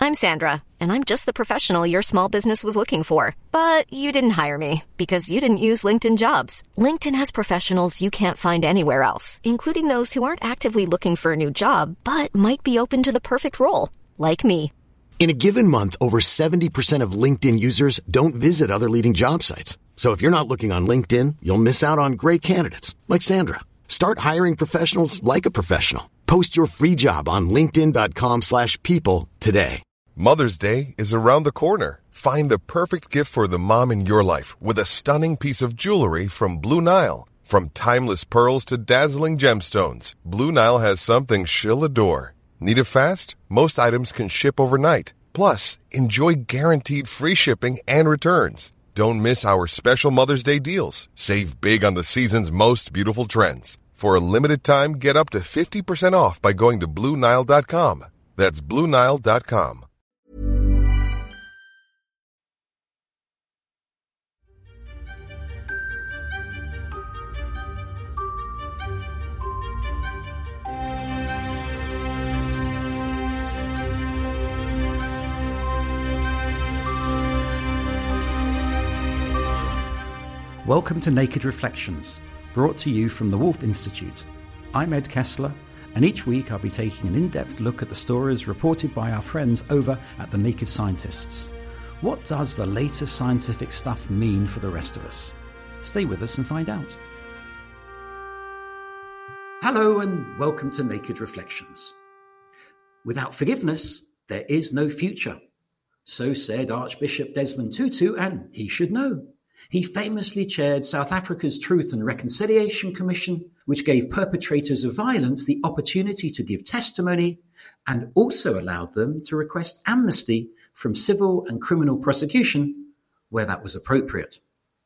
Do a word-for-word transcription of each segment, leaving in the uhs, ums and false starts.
I'm Sandra, and I'm just the professional your small business was looking for. But you didn't hire me because you didn't use LinkedIn Jobs. LinkedIn has professionals you can't find anywhere else, including those who aren't actively looking for a new job, but might be open to the perfect role, like me. In a given month, over seventy percent of LinkedIn users don't visit other leading job sites. So if you're not looking on LinkedIn, you'll miss out on great candidates like Sandra. Start hiring professionals like a professional. Post your free job on linkedin.com slash people today. Mother's Day is around the corner. Find the perfect gift for the mom in your life with a stunning piece of jewelry from Blue Nile. From timeless pearls to dazzling gemstones, Blue Nile has something she'll adore. Need it fast? Most items can ship overnight. Plus, enjoy guaranteed free shipping and returns. Don't miss our special Mother's Day deals. Save big on the season's most beautiful trends. For a limited time, get up to fifty percent off by going to Blue Nile dot com. That's Blue Nile dot com. Welcome to Naked Reflections, brought to you from the Wolf Institute. I'm Ed Kessler, and each week I'll be taking an in-depth look at the stories reported by our friends over at The Naked Scientists. What does the latest scientific stuff mean for the rest of us? Stay with us and find out. Hello and welcome to Naked Reflections. Without forgiveness, there is no future. So said Archbishop Desmond Tutu, and he should know. He famously chaired South Africa's Truth and Reconciliation Commission, which gave perpetrators of violence the opportunity to give testimony and also allowed them to request amnesty from civil and criminal prosecution where that was appropriate.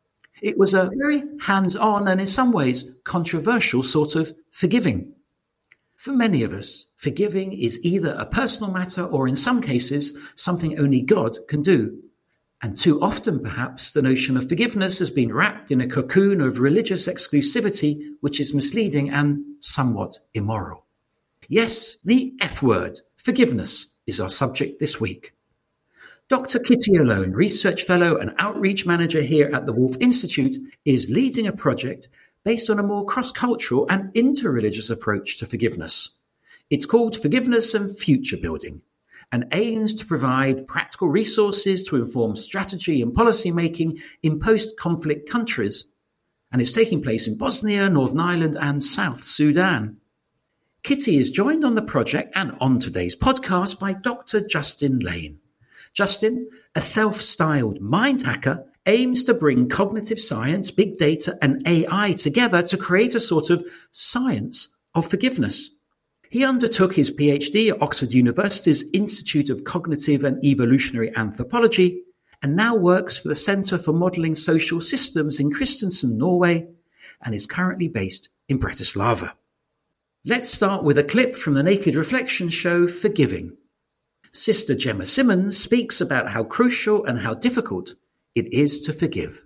It was a very hands-on and in some ways controversial sort of forgiving. For many of us, forgiving is either a personal matter or in some cases something only God can do. And too often, perhaps, the notion of forgiveness has been wrapped in a cocoon of religious exclusivity, which is misleading and somewhat immoral. Yes, the F word, forgiveness, is our subject this week. Doctor Kitty Alone, Research Fellow and Outreach Manager here at the Wolf Institute, is leading a project based on a more cross-cultural and interreligious approach to forgiveness. It's called Forgiveness and Future Building, and aims to provide practical resources to inform strategy and policy making in post-conflict countries, and is taking place in Bosnia, Northern Ireland and South Sudan. Kitty is joined on the project and on today's podcast by Doctor Justin Lane. Justin, a self-styled mind hacker, aims to bring cognitive science, big data and A I together to create a sort of science of forgiveness. He undertook his PhD at Oxford University's Institute of Cognitive and Evolutionary Anthropology and now works for the Centre for Modelling Social Systems in Kristiansand, Norway, and is currently based in Bratislava. Let's start with a clip from the Naked Reflection show Forgiving. Sister Gemma Simmons speaks about how crucial and how difficult it is to forgive.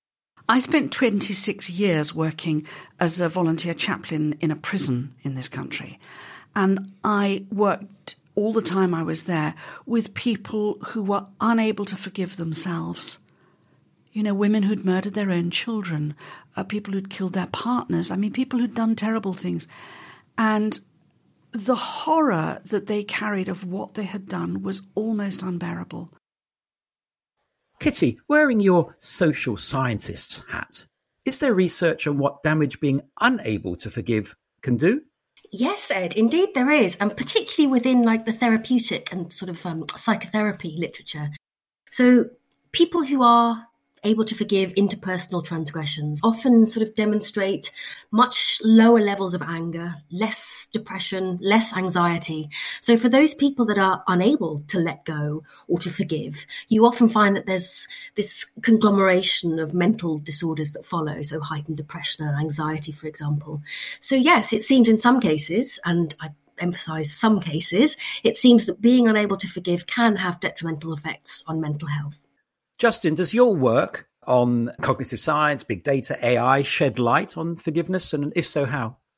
I spent twenty-six years working as a volunteer chaplain in a prison in this country. And I worked all the time I was there with people who were unable to forgive themselves. You know, women who'd murdered their own children, uh, people who'd killed their partners, I mean, people who'd done terrible things. And the horror that they carried of what they had done was almost unbearable. Kitty, wearing your social scientist's hat, is there research on what damage being unable to forgive can do? Yes, Ed, indeed there is, and particularly within like the therapeutic and sort of um, psychotherapy literature. So people who are able to forgive interpersonal transgressions often sort of demonstrate much lower levels of anger, less depression, less anxiety. So for those people that are unable to let go or to forgive, you often find that there's this conglomeration of mental disorders that follow, so heightened depression and anxiety, for example. So yes, it seems in some cases, and I emphasize some cases, it seems that being unable to forgive can have detrimental effects on mental health. Justin, does your work on cognitive science, big data, A I shed light on forgiveness? And if so, how?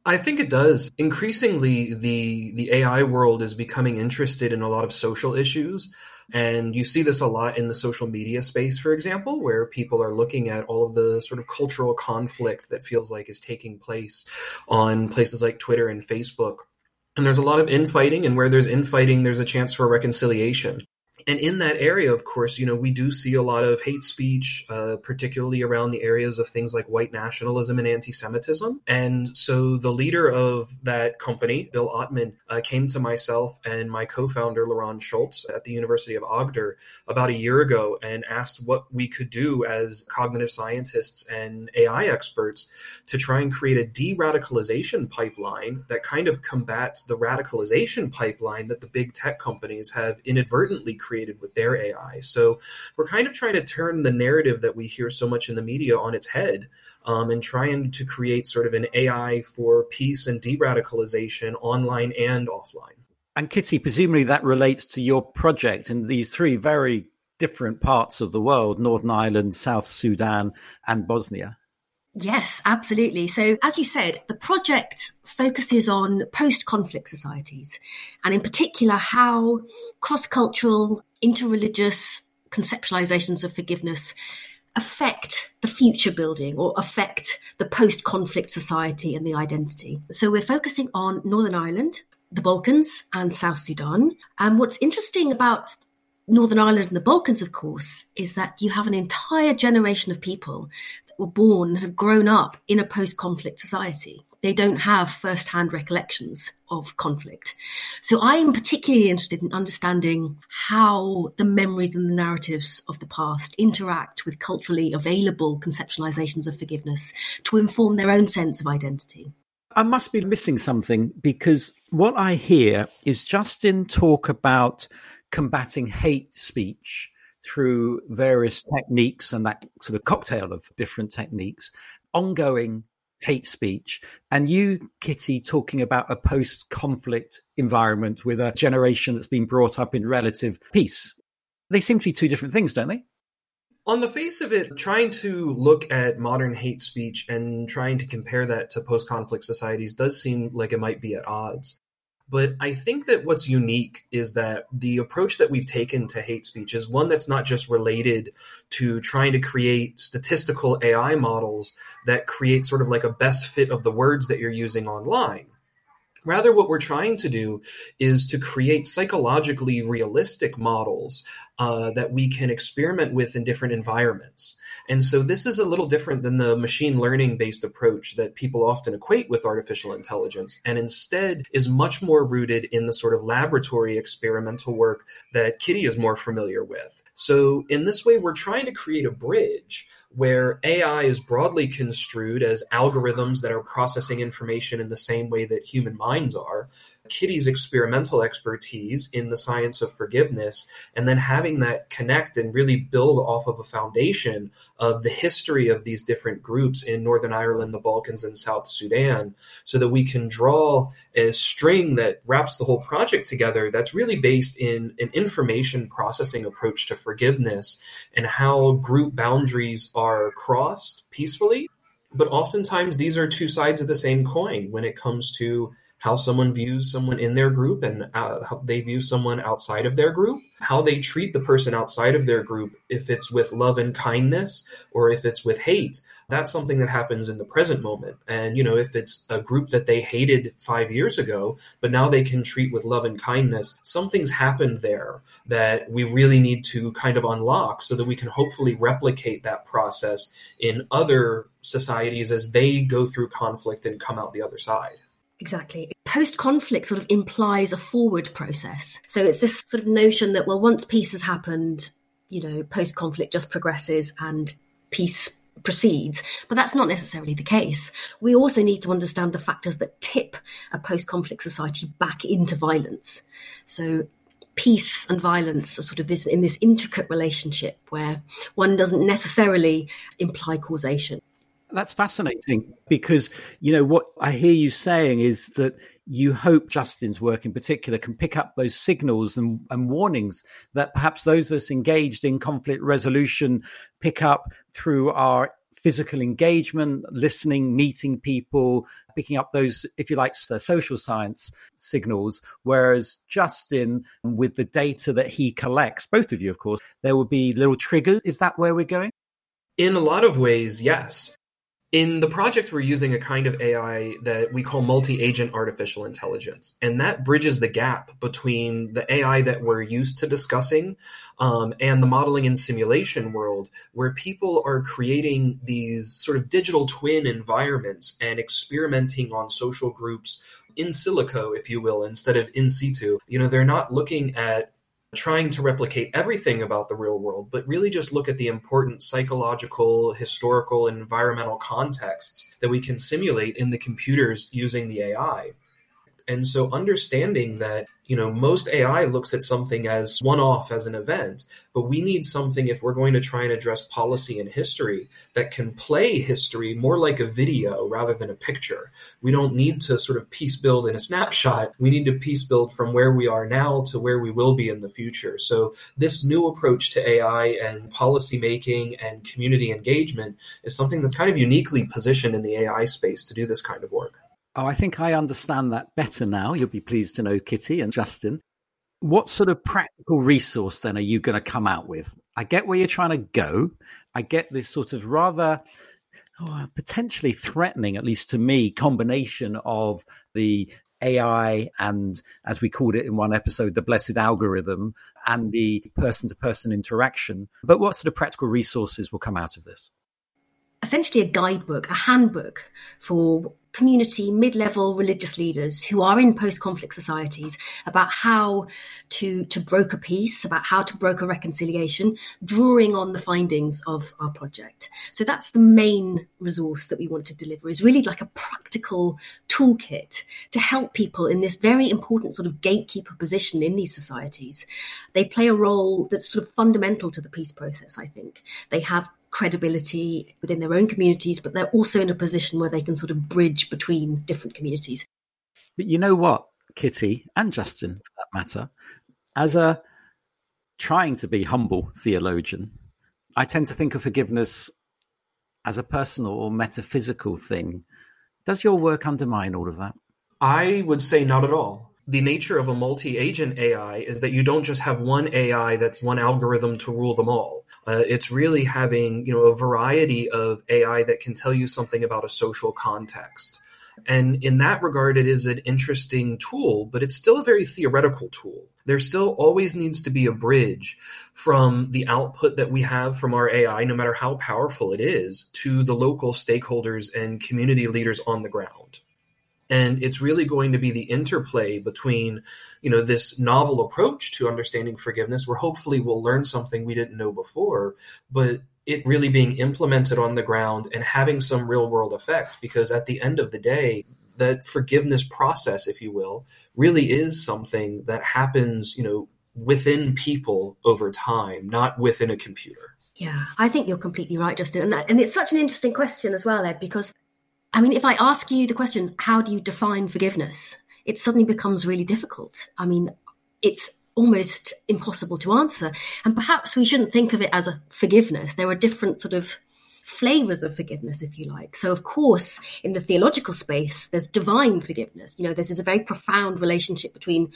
I think it does. Increasingly, the the A I world is becoming interested in a lot of social issues. And you see this a lot in the social media space, for example, where people are looking at all of the sort of cultural conflict that feels like is taking place on places like Twitter and Facebook. And there's a lot of infighting, and where there's infighting, there's a chance for reconciliation. And in that area, of course, you know, we do see a lot of hate speech, uh, particularly around the areas of things like white nationalism and anti-Semitism. And so the leader of that company, Bill Ottman, uh, came to myself and my co-founder, Laurent Schultz, at the University of Agder about a year ago and asked what we could do as cognitive scientists and A I experts to try and create a de-radicalization pipeline that kind of combats the radicalization pipeline that the big tech companies have inadvertently created with their A I. So we're kind of trying to turn the narrative that we hear so much in the media on its head, um, and trying to create sort of an A I for peace and de-radicalization online and offline. And Kitty, presumably that relates to your project in these three very different parts of the world, Northern Ireland, South Sudan, and Bosnia. Yes, absolutely. So as you said, the project focuses on post-conflict societies, and in particular how cross-cultural, interreligious conceptualizations of forgiveness affect the future building or affect the post-conflict society and the identity. So we're focusing on Northern Ireland, the Balkans, and South Sudan. And what's interesting about Northern Ireland and the Balkans, of course, is that you have an entire generation of people that were born, have grown up in a post-conflict society. They don't have first-hand recollections of conflict. So I am particularly interested in understanding how the memories and the narratives of the past interact with culturally available conceptualizations of forgiveness to inform their own sense of identity. I must be missing something, because what I hear is Justin talk about combating hate speech through various techniques and that sort of cocktail of different techniques, ongoing hate speech, and you, Kitty, talking about a post-conflict environment with a generation that's been brought up in relative peace. They seem to be two different things, don't they? On the face of it, trying to look at modern hate speech and trying to compare that to post-conflict societies does seem like it might be at odds. But I think that what's unique is that the approach that we've taken to hate speech is one that's not just related to trying to create statistical A I models that create sort of like a best fit of the words that you're using online. Rather, what we're trying to do is to create psychologically realistic models uh, that we can experiment with in different environments. And so this is a little different than the machine learning-based approach that people often equate with artificial intelligence, and instead is much more rooted in the sort of laboratory experimental work that Kitty is more familiar with. So in this way, we're trying to create a bridge where A I is broadly construed as algorithms that are processing information in the same way that human minds are, Kitty's experimental expertise in the science of forgiveness, and then having that connect and really build off of a foundation of the history of these different groups in Northern Ireland, the Balkans, and South Sudan, so that we can draw a string that wraps the whole project together that's really based in an information processing approach to forgiveness and how group boundaries are crossed peacefully. But oftentimes these are two sides of the same coin when it comes to how someone views someone in their group and uh, how they view someone outside of their group, how they treat the person outside of their group, if it's with love and kindness or if it's with hate. That's something that happens in the present moment. And, you know, if it's a group that they hated five years ago, but now they can treat with love and kindness, something's happened there that we really need to kind of unlock so that we can hopefully replicate that process in other societies as they go through conflict and come out the other side. Exactly. Post-conflict sort of implies a forward process. So it's this sort of notion that, well, once peace has happened, you know, post-conflict just progresses and peace proceeds. But that's not necessarily the case. We also need to understand the factors that tip a post-conflict society back into violence. So peace and violence are sort of this in this intricate relationship where one doesn't necessarily imply causation. That's fascinating because, you know, what I hear you saying is that you hope Justin's work in particular can pick up those signals and, and warnings that perhaps those of us engaged in conflict resolution pick up through our physical engagement, listening, meeting people, picking up those, if you like, social science signals. Whereas Justin, with the data that he collects, both of you, of course, there will be little triggers. Is that where we're going? In a lot of ways, yes. In the project, we're using a kind of A I that we call multi-agent artificial intelligence, and that bridges the gap between the A I that we're used to discussing um, and the modeling and simulation world, where people are creating these sort of digital twin environments and experimenting on social groups in silico, if you will, instead of in situ. You know, they're not looking at trying to replicate everything about the real world, but really just look at the important psychological, historical, and environmental contexts that we can simulate in the computers using the A I. And so understanding that, you know, most A I looks at something as one-off, as an event, but we need something, if we're going to try and address policy and history, that can play history more like a video rather than a picture. We don't need to sort of piece build in a snapshot. We need to piece build from where we are now to where we will be in the future. So this new approach to A I and policy making and community engagement is something that's kind of uniquely positioned in the A I space to do this kind of work. Oh, I think I understand that better now. You'll be pleased to know, Kitty and Justin. What sort of practical resource then are you going to come out with? I get where you're trying to go. I get this sort of rather oh, potentially threatening, at least to me, combination of the A I and, as we called it in one episode, the blessed algorithm and the person-to-person interaction. But what sort of practical resources will come out of this? Essentially a guidebook, a handbook for community, mid-level religious leaders who are in post-conflict societies about how to, to broker peace, about how to broker reconciliation, drawing on the findings of our project. So that's the main resource that we want to deliver, is really like a practical toolkit to help people in this very important sort of gatekeeper position in these societies. They play a role that's sort of fundamental to the peace process, I think. They have credibility within their own communities, but they're also in a position where they can sort of bridge between different communities. But you know what, Kitty and Justin, for that matter, as a trying to be humble theologian, I tend to think of forgiveness as a personal or metaphysical thing. Does your work undermine all of that? I would say not at all. The nature of a multi-agent A I is that you don't just have one A I that's one algorithm to rule them all. Uh, it's really having, you know, a variety of A I that can tell you something about a social context. And in that regard, it is an interesting tool, but it's still a very theoretical tool. There still always needs to be a bridge from the output that we have from our A I, no matter how powerful it is, to the local stakeholders and community leaders on the ground. And it's really going to be the interplay between, you know, this novel approach to understanding forgiveness, where hopefully we'll learn something we didn't know before, but it really being implemented on the ground and having some real world effect. Because at the end of the day, that forgiveness process, if you will, really is something that happens, you know, within people over time, not within a computer. Yeah, I think you're completely right, Justin. And, that, and it's such an interesting question as well, Ed, because I mean, if I ask you the question, how do you define forgiveness? It suddenly becomes really difficult. I mean, it's almost impossible to answer. And perhaps we shouldn't think of it as a forgiveness. There are different sort of flavors of forgiveness, if you like. So, of course, in the theological space, there's divine forgiveness. You know, this is a very profound relationship between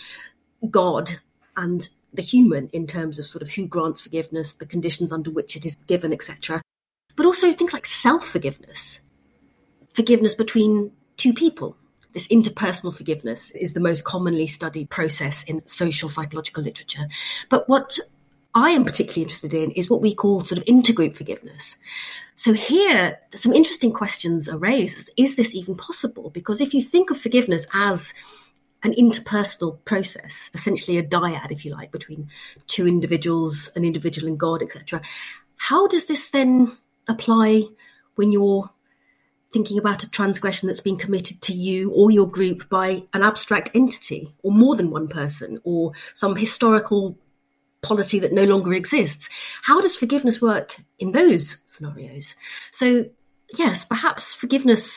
God and the human in terms of sort of who grants forgiveness, the conditions under which it is given, et cetera. But also things like self-forgiveness. Forgiveness between two people. This interpersonal forgiveness is the most commonly studied process in social psychological literature. But what I am particularly interested in is what we call sort of intergroup forgiveness. So here, some interesting questions are raised. Is this even possible? Because if you think of forgiveness as an interpersonal process, essentially a dyad, if you like, between two individuals, an individual and God, et cetera, how does this then apply when you're thinking about a transgression that's been committed to you or your group by an abstract entity or more than one person or some historical polity that no longer exists? How does forgiveness work in those scenarios? So, yes, perhaps forgiveness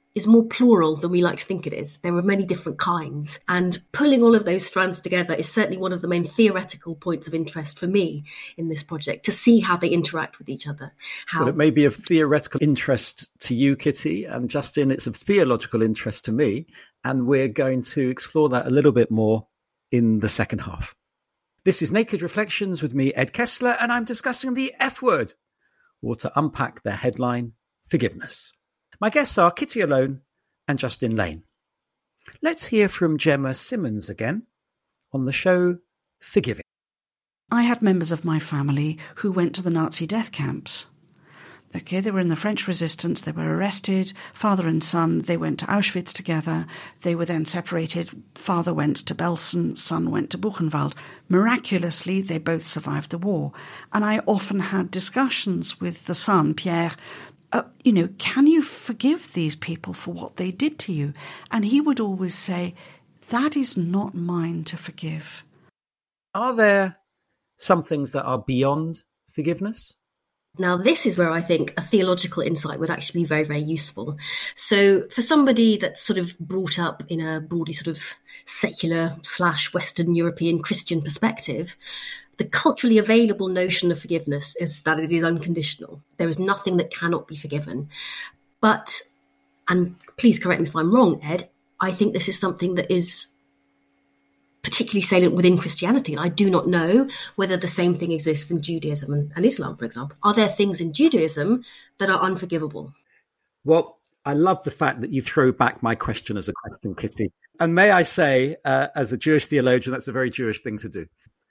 is more plural than we like to think it is. There are many different kinds. And pulling all of those strands together is certainly one of the main theoretical points of interest for me in this project, to see how they interact with each other. How... Well, it may be of theoretical interest to you, Kitty, and Justin, it's of theological interest to me. And we're going to explore that a little bit more in the second half. This is Naked Reflections with me, Ed Kessler, and I'm discussing the F word, or to unpack their headline, forgiveness. My guests are Kitty Alone and Justin Lane. Let's hear from Gemma Simmons again on the show Forgiving. I had members of my family who went to the Nazi death camps. Okay, they were in the French resistance, they were arrested, father and son, they went to Auschwitz together, they were then separated, father went to Belsen, son went to Buchenwald. Miraculously, they both survived the war. And I often had discussions with the son, Pierre, Uh, you know, can you forgive these people for what they did to you? And he would always say, that is not mine to forgive. Are there some things that are beyond forgiveness? Now, this is where I think a theological insight would actually be very, very useful. So for somebody that's sort of brought up in a broadly sort of secular slash Western European Christian perspective, the culturally available notion of forgiveness is that it is unconditional. There is nothing that cannot be forgiven. But, and please correct me if I'm wrong, Ed, I think this is something that is particularly salient within Christianity. And I do not know whether the same thing exists in Judaism and, and Islam, for example. Are there things in Judaism that are unforgivable? Well, I love the fact that you throw back my question as a question, Kitty. And may I say, uh, as a Jewish theologian, that's a very Jewish thing to do.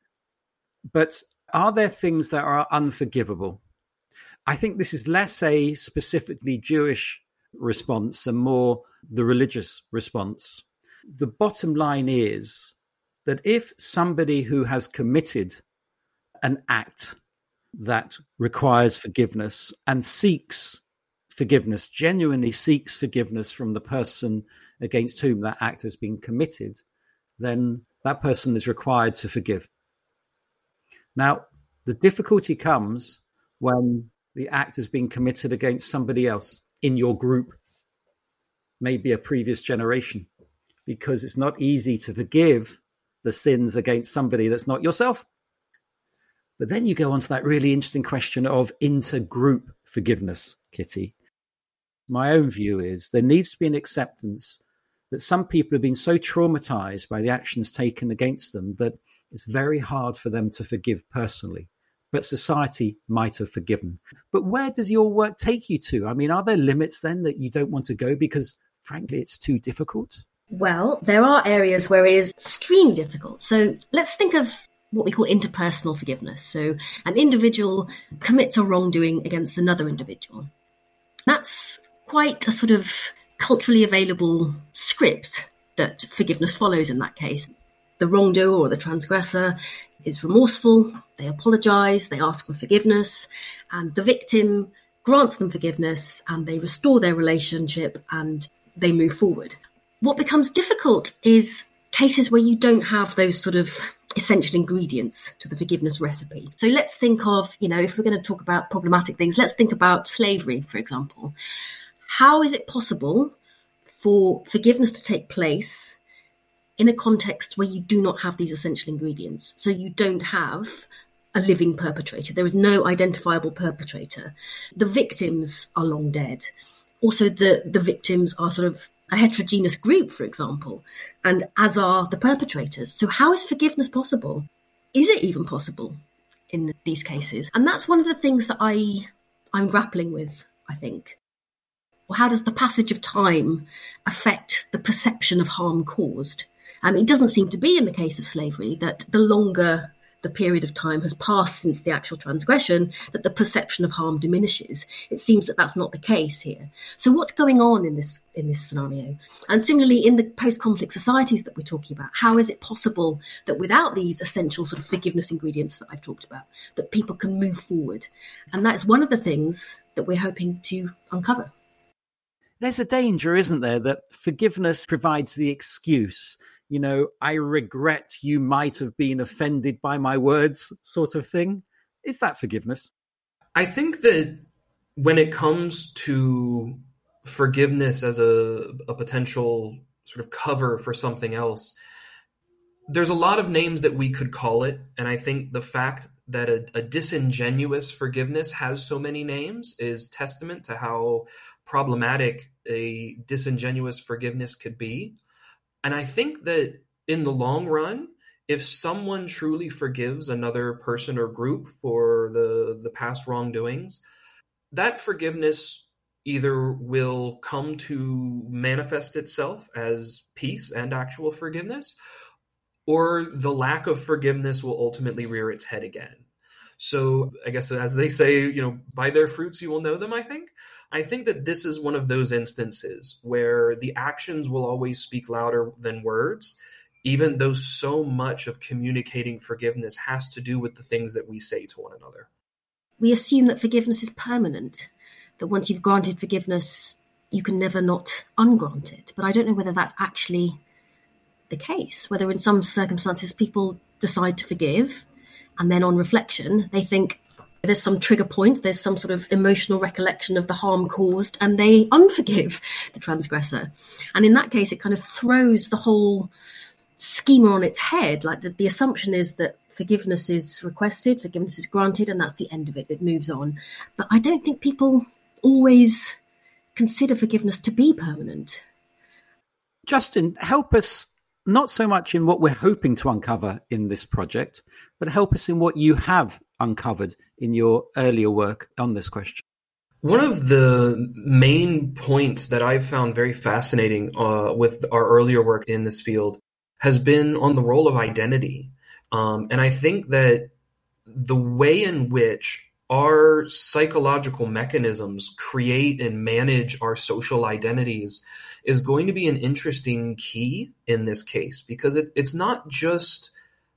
But are there things that are unforgivable? I think this is less a specifically Jewish response and more the religious response. The bottom line is that if somebody who has committed an act that requires forgiveness and seeks forgiveness, genuinely seeks forgiveness from the person against whom that act has been committed, then that person is required to forgive. Now, the difficulty comes when the act has been committed against somebody else in your group, maybe a previous generation, because it's not easy to forgive the sins against somebody that's not yourself. But then you go on to that really interesting question of intergroup forgiveness, Kitty. My own view is there needs to be an acceptance that some people have been so traumatized by the actions taken against them that it's very hard for them to forgive personally, but society might have forgiven. But where does your work take you to? I mean, are there limits then that you don't want to go because, frankly, it's too difficult? Well, there are areas where it is extremely difficult. So let's think of what we call interpersonal forgiveness. So an individual commits a wrongdoing against another individual. That's quite a sort of culturally available script that forgiveness follows in that case. The wrongdoer or the transgressor is remorseful, they apologise, they ask for forgiveness, and the victim grants them forgiveness and they restore their relationship and they move forward. What becomes difficult is cases where you don't have those sort of essential ingredients to the forgiveness recipe. So let's think of, you know, if we're going to talk about problematic things, let's think about slavery, for example. How is it possible for forgiveness to take place in a context where you do not have these essential ingredients? So you don't have a living perpetrator. There is no identifiable perpetrator. The victims are long dead. Also, the, the victims are sort of a heterogeneous group, for example, and as are the perpetrators. So how is forgiveness possible? Is it even possible in these cases? And that's one of the things that I, I'm grappling with, I think. Well, how does the passage of time affect the perception of harm caused? Um, it doesn't seem to be in the case of slavery that the longer the period of time has passed since the actual transgression, that the perception of harm diminishes. It seems that that's not the case here. So what's going on in this in this scenario? And similarly, in the post-conflict societies that we're talking about, how is it possible that without these essential sort of forgiveness ingredients that I've talked about, that people can move forward? And that is one of the things that we're hoping to uncover. There's a danger, isn't there, that forgiveness provides the excuse. You know, I regret you might have been offended by my words sort of thing. Is that forgiveness? I think that when it comes to forgiveness as a, a potential sort of cover for something else. There's a lot of names that we could call it, and I think the fact that a, a disingenuous forgiveness has so many names is testament to how problematic a disingenuous forgiveness could be. And I think that in the long run, if someone truly forgives another person or group for the, the past wrongdoings, that forgiveness either will come to manifest itself as peace and actual forgiveness, or the lack of forgiveness will ultimately rear its head again. So I guess, as they say, you know, by their fruits you will know them, I think. I think that this is one of those instances where the actions will always speak louder than words, even though so much of communicating forgiveness has to do with the things that we say to one another. We assume that forgiveness is permanent, that once you've granted forgiveness, you can never not ungrant it. But I don't know whether that's actually the case, whether in some circumstances people decide to forgive, and then on reflection, they think there's some trigger point, there's some sort of emotional recollection of the harm caused, and they unforgive the transgressor. And in that case, it kind of throws the whole schema on its head. Like the, the assumption is that forgiveness is requested, forgiveness is granted, and that's the end of it. It moves on. But I don't think people always consider forgiveness to be permanent. Justin, help us not so much in what we're hoping to uncover in this project, but help us in what you have uncovered in your earlier work on this question. One of the main points that I've found very fascinating uh, with our earlier work in this field has been on the role of identity. Um, and I think that the way in which our psychological mechanisms create and manage our social identities is going to be an interesting key in this case, because it, it's not just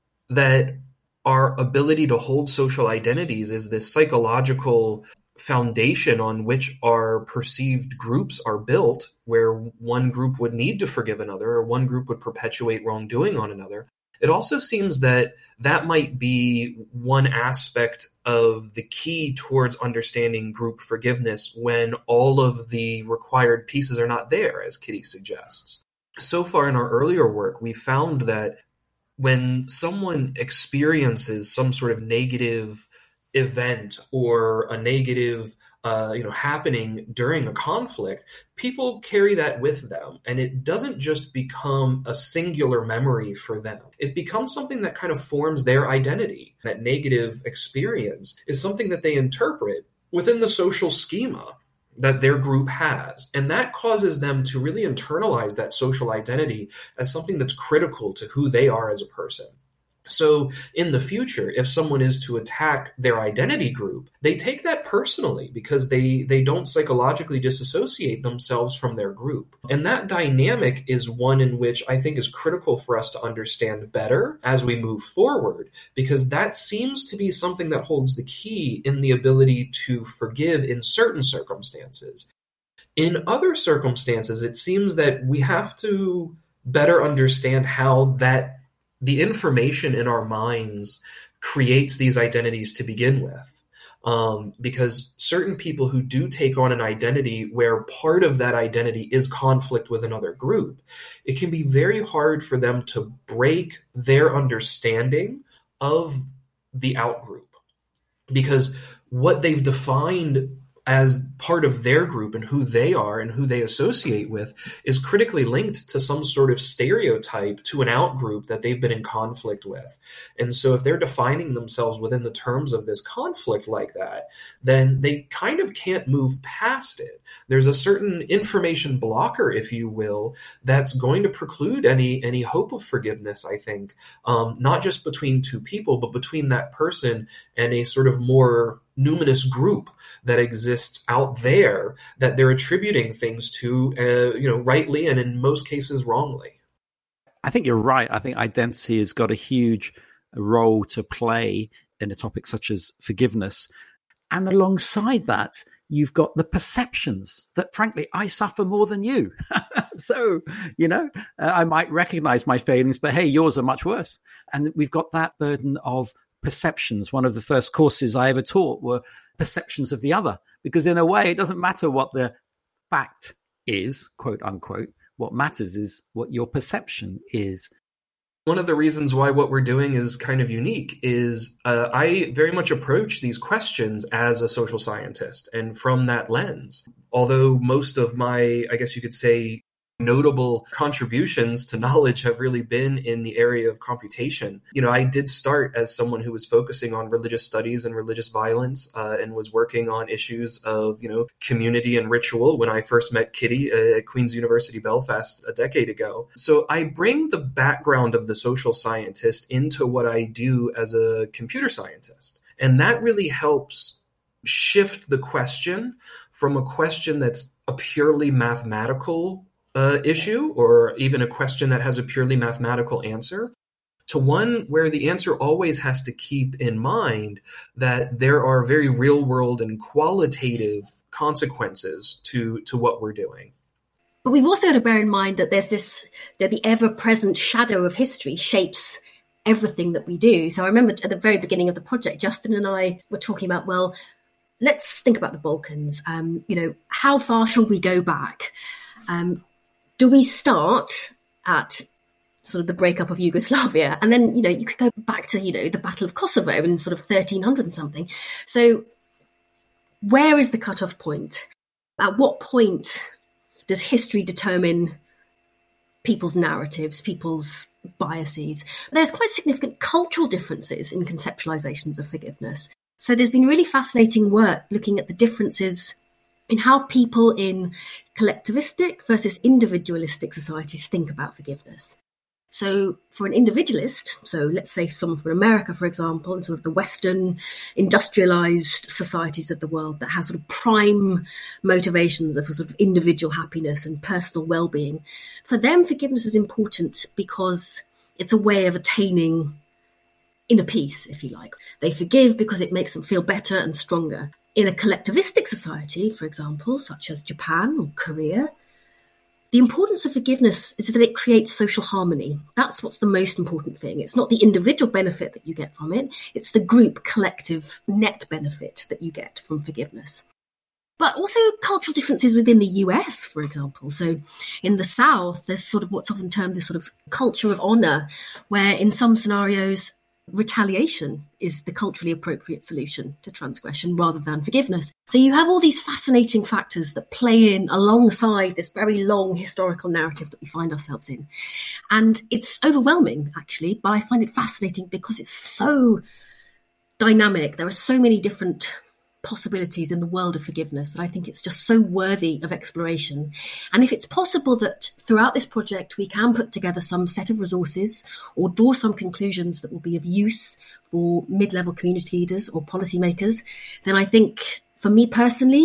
that our ability to hold social identities is this psychological foundation on which our perceived groups are built, where one group would need to forgive another or one group would perpetuate wrongdoing on another. It also seems that that might be one aspect of the key towards understanding group forgiveness when all of the required pieces are not there, as Kitty suggests. So far in our earlier work, we found that when someone experiences some sort of negative event or a negative uh, you know, happening during a conflict, people carry that with them. And it doesn't just become a singular memory for them. It becomes something that kind of forms their identity. That negative experience is something that they interpret within the social schema that their group has. And that causes them to really internalize that social identity as something that's critical to who they are as a person. So in the future, if someone is to attack their identity group, they take that personally because they, they don't psychologically disassociate themselves from their group. And that dynamic is one in which I think is critical for us to understand better as we move forward, because that seems to be something that holds the key in the ability to forgive in certain circumstances. In other circumstances, it seems that we have to better understand how that the information in our minds creates these identities to begin with. Um, because certain people who do take on an identity where part of that identity is conflict with another group, it can be very hard for them to break their understanding of the outgroup. Because what they've defined as part of their group and who they are and who they associate with is critically linked to some sort of stereotype to an outgroup that they've been in conflict with. And so if they're defining themselves within the terms of this conflict like that, then they kind of can't move past it. There's a certain information blocker, if you will, that's going to preclude any any hope of forgiveness, I think, um, not just between two people, but between that person and a sort of more numinous group that exists out there that they're attributing things to, uh, you know, rightly and in most cases wrongly. I think you're right. I think identity has got a huge role to play in a topic such as forgiveness. And alongside that, you've got the perceptions that, frankly, I suffer more than you. So, you know, uh, I might recognize my failings, but hey, yours are much worse. And we've got that burden of perceptions. One of the first courses I ever taught were perceptions of the other, because in a way, it doesn't matter what the fact is, quote unquote. What matters is what your perception is. One of the reasons why what we're doing is kind of unique is uh, I very much approach these questions as a social scientist and from that lens. Although most of my, I guess you could say, notable contributions to knowledge have really been in the area of computation. You know, I did start as someone who was focusing on religious studies and religious violence uh, and was working on issues of, you know, community and ritual when I first met Kitty at Queen's University Belfast a decade ago. So I bring the background of the social scientist into what I do as a computer scientist. And that really helps shift the question from a question that's a purely mathematical Uh, issue or even a question that has a purely mathematical answer to one where the answer always has to keep in mind that there are very real world and qualitative consequences to, to what we're doing. But we've also got to bear in mind that there's this, you know, the ever-present shadow of history shapes everything that we do. So I remember at the very beginning of the project, Justin and I were talking about, well, let's think about the Balkans. Um, you know, how far shall we go back? Um, Do we start at sort of the breakup of Yugoslavia? And then, you know, you could go back to, you know, the Battle of Kosovo in sort of thirteen hundred and something. So where is the cutoff point? At what point does history determine people's narratives, people's biases? There's quite significant cultural differences in conceptualizations of forgiveness. So there's been really fascinating work looking at the differences in how people in collectivistic versus individualistic societies think about forgiveness. So for an individualist, so let's say someone from America, for example, and sort of the Western industrialized societies of the world that has sort of prime motivations of sort of individual happiness and personal well-being, for them, forgiveness is important because it's a way of attaining inner peace, if you like. They forgive because it makes them feel better and stronger. In a collectivistic society, for example, such as Japan or Korea, the importance of forgiveness is that it creates social harmony. That's what's the most important thing. It's not the individual benefit that you get from it. It's the group collective net benefit that you get from forgiveness. But also cultural differences within the U S, for example. So in the South, there's sort of what's often termed this sort of culture of honor, where in some scenarios, retaliation is the culturally appropriate solution to transgression rather than forgiveness. So you have all these fascinating factors that play in alongside this very long historical narrative that we find ourselves in. And it's overwhelming, actually, but I find it fascinating because it's so dynamic. There are so many different possibilities in the world of forgiveness that I think it's just so worthy of exploration. And if it's possible that throughout this project we can put together some set of resources or draw some conclusions that will be of use for mid-level community leaders or policymakers, then I think for me personally,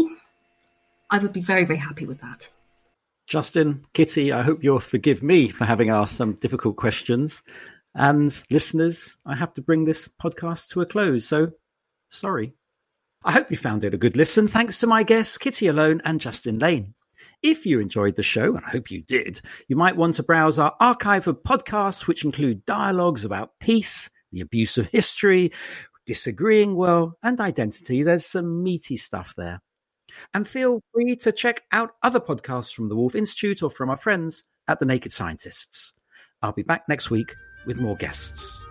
I would be very, very happy with that. Justin, Kitty, I hope you'll forgive me for having asked some difficult questions. And listeners, I have to bring this podcast to a close, so sorry. I hope you found it a good listen, thanks to my guests, Kitty Alone and Justin Lane. If you enjoyed the show, and I hope you did, you might want to browse our archive of podcasts, which include dialogues about peace, the abuse of history, disagreeing well, and identity. There's some meaty stuff there. And feel free to check out other podcasts from the Woolf Institute or from our friends at the Naked Scientists. I'll be back next week with more guests.